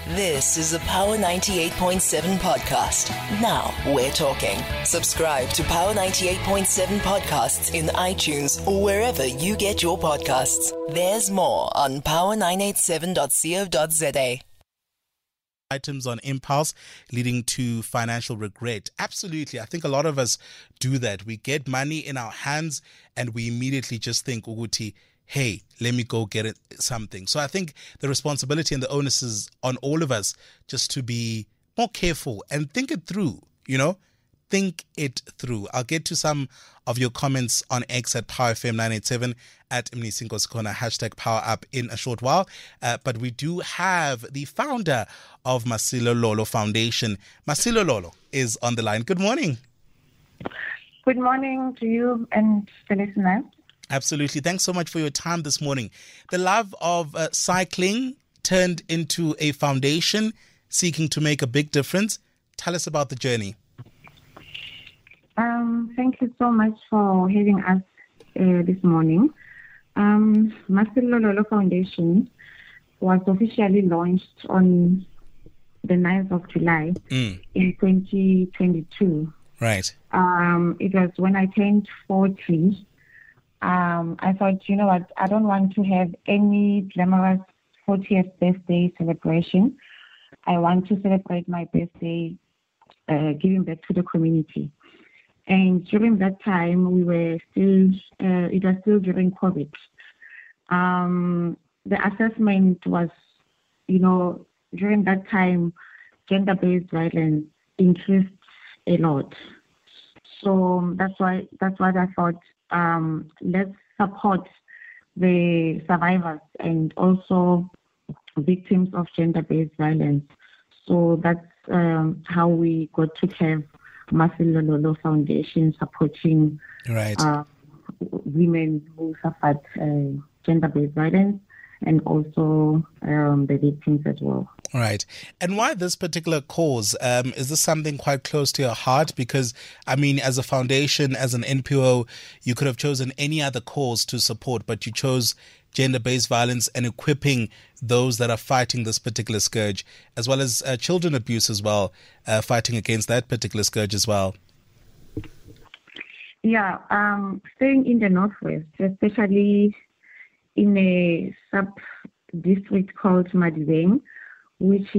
This is a Power 98.7 podcast. Now we're talking. Subscribe to Power 98.7 podcasts in iTunes or wherever you get your podcasts. There's more on power987.co.za. Items on impulse leading to financial regret. Absolutely. I think a lot of us do that. We get money in our hands and we immediately just think, Uguti, hey, let me go get it something. So I think the responsibility and the onus is on all of us just to be more careful and think it through, think it through. I'll get to some of your comments on X at PowerFM987 at Mnisinkosikona, hashtag PowerUp in a short while. But we do have the founder of Masilololo Foundation. Masilololo is on the line. Good morning. Good morning to you and the listeners. Absolutely. Thanks so much for your time this morning. The love of cycling turned into a foundation seeking to make a big difference. Tell us about the journey. Thank you so much for having us this morning. Masilololo Foundation was officially launched on the 9th of July in 2022. Right. It was when I turned 40. I thought, you know what, I don't want to have any glamorous 40th birthday celebration. I want to celebrate my birthday giving back to the community. And during that time, it was still during COVID. The assessment was, during that time, gender-based violence increased a lot. So that's why I thought, let's support the survivors and also victims of gender-based violence. So that's how we got to have Masilololo Foundation supporting women who suffered gender-based violence and also the victims as well. Right. And why this particular cause? Is this something quite close to your heart? Because, as a foundation, as an NPO, you could have chosen any other cause to support, but you chose gender-based violence and equipping those that are fighting this particular scourge, as well as children abuse as well, fighting against that particular scourge as well. Yeah, staying in the Northwest, especially in a sub-district called Madibeng, which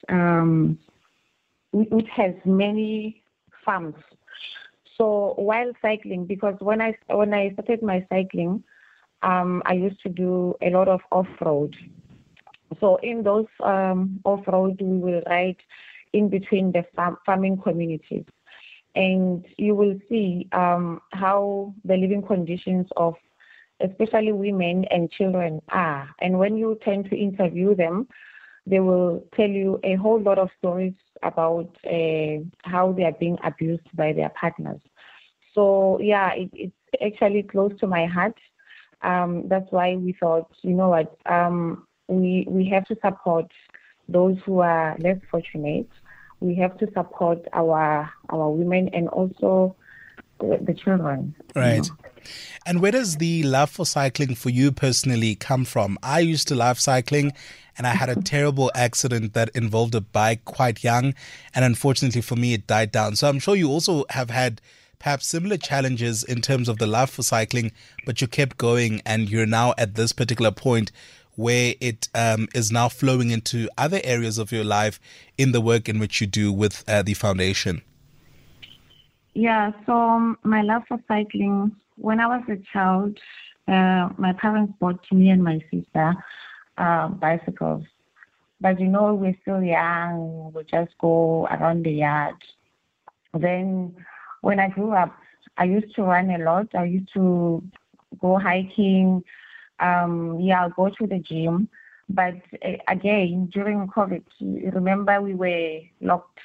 has many farms. So while cycling, because when I started my cycling, I used to do a lot of off-road. So in those off-road, we will ride in between the farming communities. And you will see how the living conditions of especially women and children are. And when you tend to interview them, they will tell you a whole lot of stories about how they are being abused by their partners. So, yeah, it's actually close to my heart. That's why we thought, you know what, we have to support those who are less fortunate. We have to support our women and also the children. Right. And where does the love for cycling for you personally come from? I used to love cycling and I had a terrible accident that involved a bike quite young. And unfortunately for me, it died down. So I'm sure you also have had perhaps similar challenges in terms of the love for cycling, but you kept going and you're now at this particular point where it is now flowing into other areas of your life in the work in which you do with the foundation. Yeah, so my love for cycling, when I was a child, my parents bought me and my sister bicycles. But we're still young, we just go around the yard. Then when I grew up, I used to run a lot. I used to go hiking. I'll go to the gym. But again, during COVID, remember we were locked.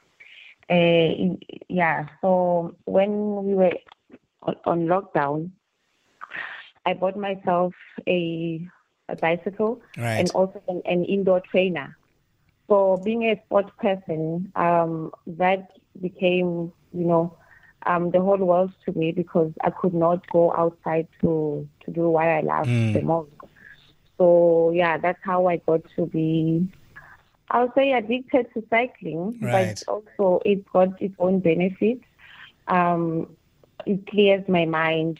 So when we were on lockdown, I bought myself a bicycle and also an indoor trainer. So being a sports person, that became, the whole world to me because I could not go outside to do what I love the most. So, yeah, that's how I got to be I'll say addicted to cycling, Right. but also it's got its own benefits. It clears my mind,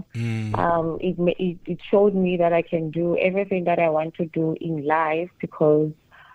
It showed me that I can do everything that I want to do in life because,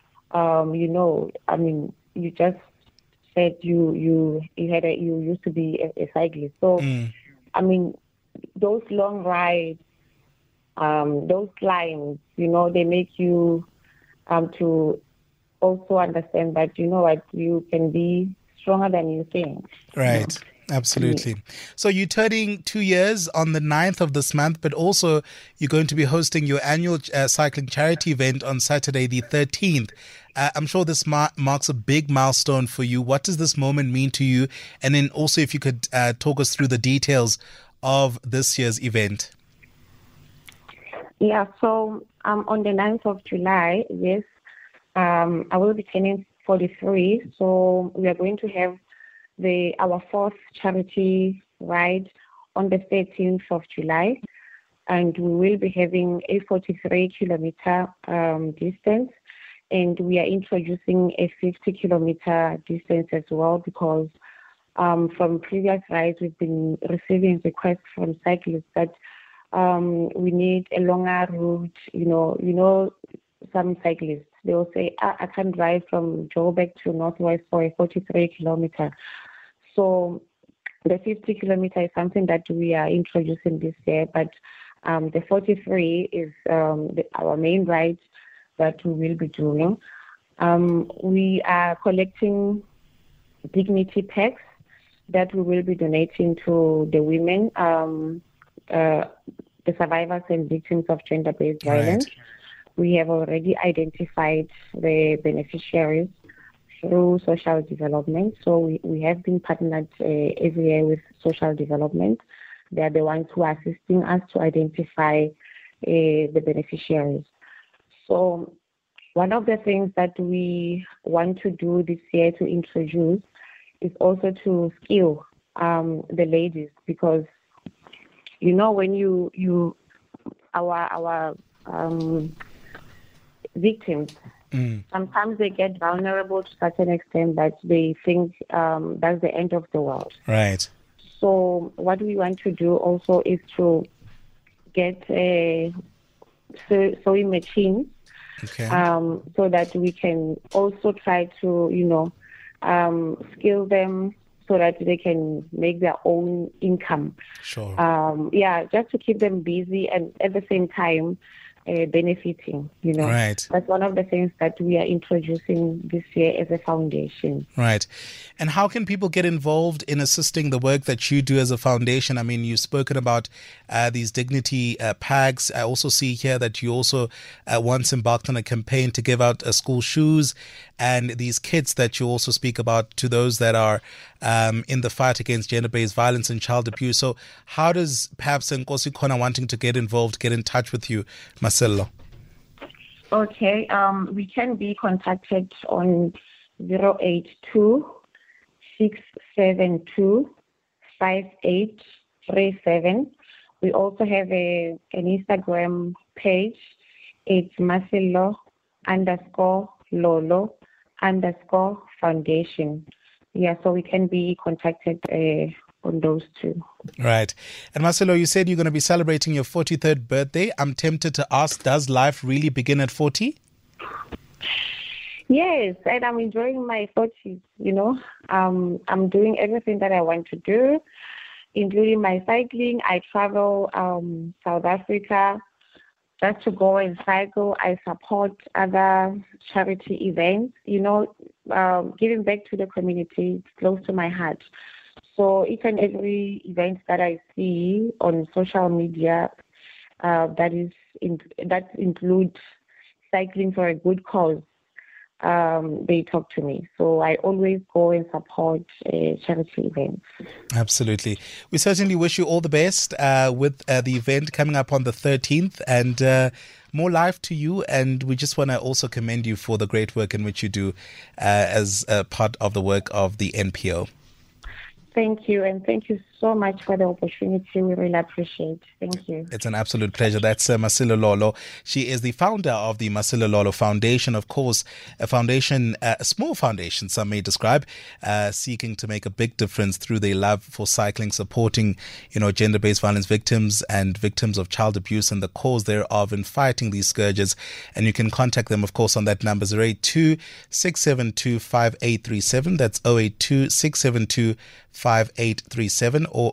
you just said you used to be a cyclist. So, those long rides, those climbs, they make you to also understand that, you can be stronger than you think. Right. Absolutely. So you're turning 2 years on the 9th of this month, but also you're going to be hosting your annual cycling charity event on Saturday, the 13th. I'm sure this marks a big milestone for you. What does this moment mean to you? And then also if you could talk us through the details of this year's event. Yeah, so on the 9th of July, yes, I will be turning 43. So we are going to have our fourth charity ride on the 13th of July, and we will be having a 43-kilometer distance, and we are introducing a 50-kilometer distance as well because from previous rides we've been receiving requests from cyclists that we need a longer route. Some cyclists, they will say, I can't drive from Joburg to Northwest for a 43-kilometer. So the 50-kilometer is something that we are introducing this year, but the 43 is our main ride that we will be doing. We are collecting dignity packs that we will be donating to the women, the survivors and victims of gender-based violence. Right. We have already identified the beneficiaries through social development. So we have been partnered every year with social development. They are the ones who are assisting us to identify the beneficiaries. So one of the things that we want to do this year to introduce is also to skill the ladies because, when our victims, sometimes they get vulnerable to such an extent that they think that's the end of the world. Right. So what we want to do also is to get sewing machines, Okay. so that we can also try to, skill them so that they can make their own income. Sure. Just to keep them busy and at the same time benefiting, Right. That's one of the things that we are introducing this year as a foundation. Right. And how can people get involved in assisting the work that you do as a foundation? I mean, you've spoken about these dignity packs. I also see here that you also once embarked on a campaign to give out school shoes and these kits that you also speak about to those that are in the fight against gender-based violence and child abuse. So how does perhaps Nkosi Khona wanting to get involved get in touch with you, Marcelo? Okay, we can be contacted on 082 672 5837. We also have an Instagram page. It's Marcelo_Lolo_foundation. Yeah, so we can be contacted on those two. Right. And Marcelo, you said you're going to be celebrating your 43rd birthday. I'm tempted to ask, does life really begin at 40? Yes, and I'm enjoying my 40s, I'm doing everything that I want to do, including my cycling. I travel South Africa just to go and cycle. I support other charity events, giving back to the community. It's close to my heart. So each and every event that I see on social media that includes cycling for a good cause, they talk to me. So I always go and support charity events. Absolutely. We certainly wish you all the best with the event coming up on the 13th and more life to you. And we just want to also commend you for the great work in which you do as part of the work of the NPO. Thank you, and thank you so much for the opportunity. We really appreciate. Thank you. It's an absolute pleasure. That's Masilo Lolo. She is the founder of the Masilo Lolo Foundation, of course, a foundation, a small foundation, some may describe, seeking to make a big difference through their love for cycling, supporting, gender-based violence victims and victims of child abuse and the cause thereof in fighting these scourges. And you can contact them, of course, on that number 082-672-5837. That's 082-672-5837 or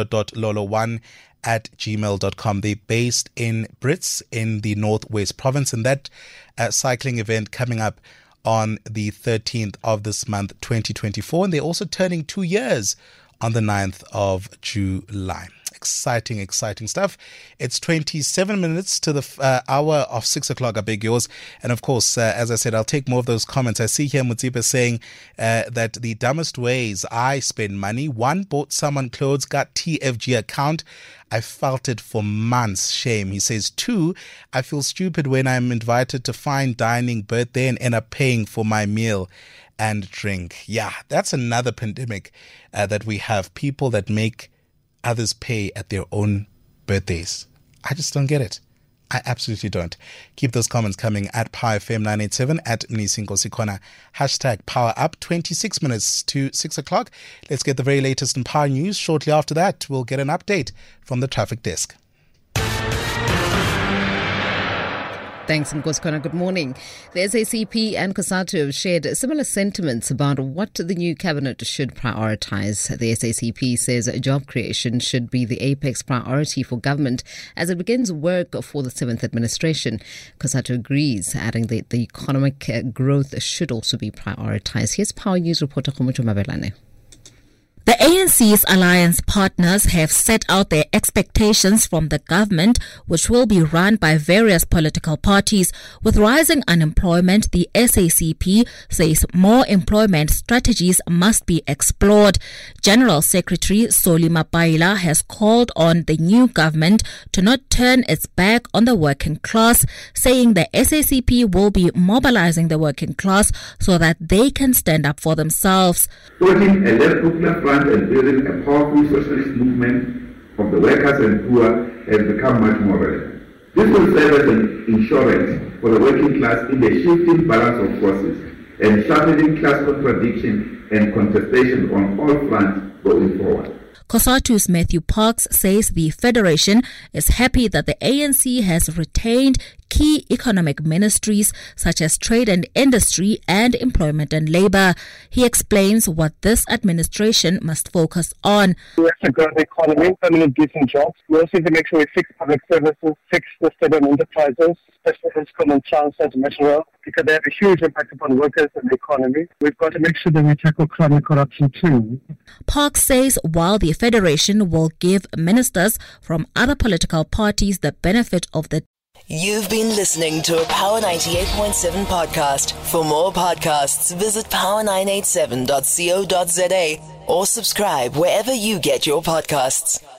masilo.lolo1@gmail.com. They're based in Brits in the Northwest Province, and that cycling event coming up on the 13th of this month, 2024. And they're also turning 2 years on the 9th of July. Exciting stuff. It's 27 minutes to the hour of 6 o'clock. I beg yours. And of course, as I said, I'll take more of those comments. I see here Mutsipa saying that the dumbest ways I spend money: 1, bought someone clothes, got TFG account. I felt it for months. Shame. He says 2, I feel stupid when I'm invited to fine dining birthday and end up paying for my meal and drink. Yeah, that's another pandemic that we have. People that make others pay at their own birthdays. I just don't get it. I absolutely don't. Keep those comments coming at PowerFM987, at Mnisinko Sikona, hashtag Power Up. 26 minutes to 6 o'clock. Let's get the very latest in Power News. Shortly after that, we'll get an update from the traffic desk. Thanks, Nkosikona. Good morning. The SACP and COSATU have shared similar sentiments about what the new cabinet should prioritise. The SACP says job creation should be the apex priority for government as it begins work for the 7th administration. COSATU agrees, adding that the economic growth should also be prioritised. Here's Power News reporter Khumucho Mabelane. The ANC's alliance partners have set out their expectations from the government, which will be run by various political parties. With rising unemployment, the SACP says more employment strategies must be explored. General Secretary Soli Mapaila has called on the new government to not turn its back on the working class, saying the SACP will be mobilizing the working class so that they can stand up for themselves. Supporting a less popular front and building a powerful socialist movement of the workers and poor has become much more relevant. This will serve as an insurance for the working class in the shifting balance of forces and sharpening class contradiction and contestation on all fronts going forward. COSATU's Matthew Parks says the Federation is happy that the ANC has retained key economic ministries such as trade and industry and employment and labour. He explains what this administration must focus on. We have to grow the economy, permanent decent jobs. We also need to make sure we fix public services, fix the state-owned enterprises, especially Eskom and Transnet and Metro, because they have a huge impact upon workers and the economy. We've got to make sure that we tackle crime and corruption too. Parks says while the Federation will give ministers from other political parties the benefit of the You've been listening to a Power 98.7 podcast. For more podcasts, visit power987.co.za or subscribe wherever you get your podcasts.